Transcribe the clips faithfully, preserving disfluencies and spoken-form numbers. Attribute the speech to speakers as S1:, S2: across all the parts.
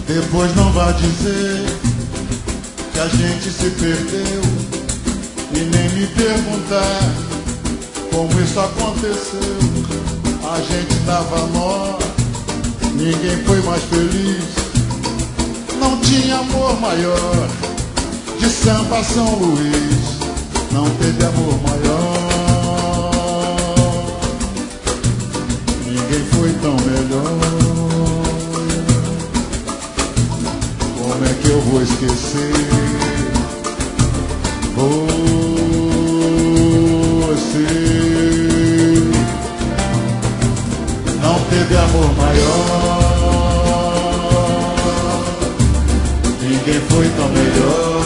S1: Depois não vá dizer que a gente se perdeu e nem me perguntar como isso aconteceu. A gente dava nó, ninguém foi mais feliz. Não tinha amor maior de samba São Luís. Não teve amor maior, ninguém foi tão melhor. Como é que eu vou esquecer você? Não teve amor maior, ninguém foi tão melhor.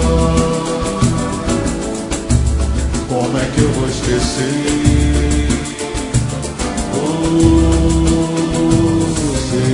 S1: Como é que eu vou esquecer você?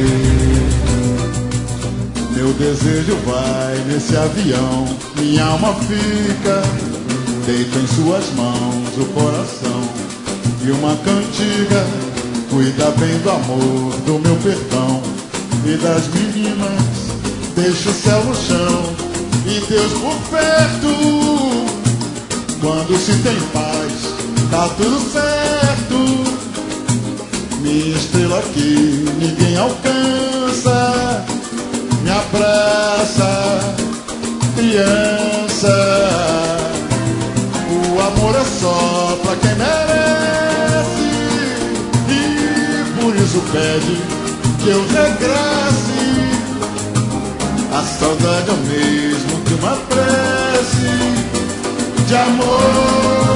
S1: Meu desejo vai nesse avião, minha alma fica, deito em suas mãos o coração. E uma cantiga, cuida bem do amor, do meu perdão. E das meninas, deixa o céu no chão e Deus por perto. Quando se tem paz, tá tudo certo. Minha estrela aqui ninguém alcança. Me abraça, criança. O amor é só pra quem merece, e por isso pede que eu regresse. A saudade é o mesmo que uma prece de amor.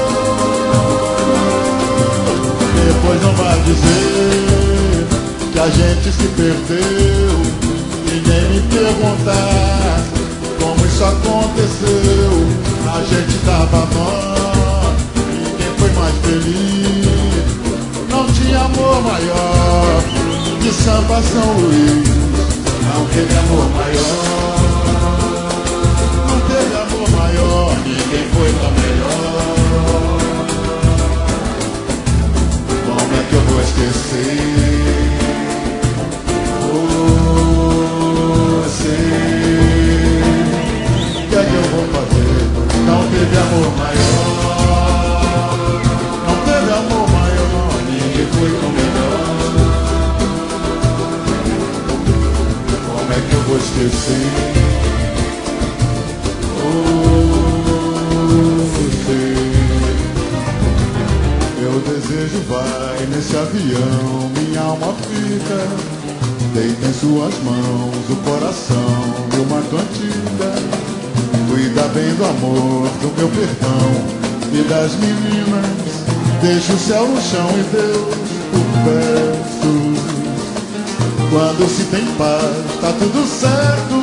S1: Depois não vai dizer que a gente se perdeu e nem me perguntar como isso aconteceu. A gente dava nó, ninguém foi mais feliz. Não tinha amor maior de samba São Luís. Não teve amor maior, não teve amor maior, ninguém foi tão melhor. Como é que eu vou esquecer você? O que é que eu vou fazer? Não teve amor maior, não teve amor maior, ninguém foi tão melhor. Como é que eu vou esquecer você? Meu desejo vai nesse avião, minha alma fica, deita em suas mãos o coração e uma cantiga. Cuida bem do amor, do meu perdão e das meninas. Deixa o céu no chão e Deus por perto. Quando se tem paz, tá tudo certo.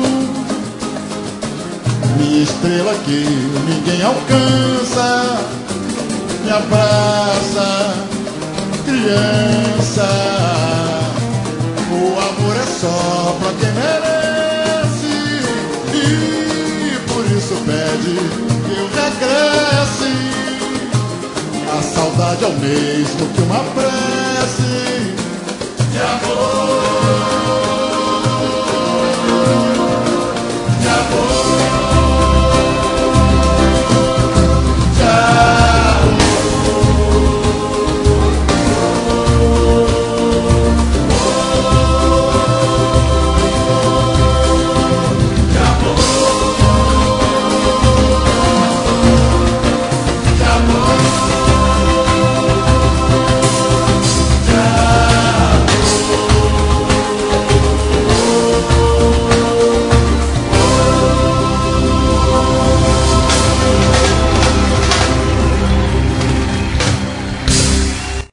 S1: Minha estrela aqui ninguém alcança. Me abraça, criança. O amor é só pra quem merece, e por isso pede que eu regresse. A saudade é o mesmo que uma prece de amor.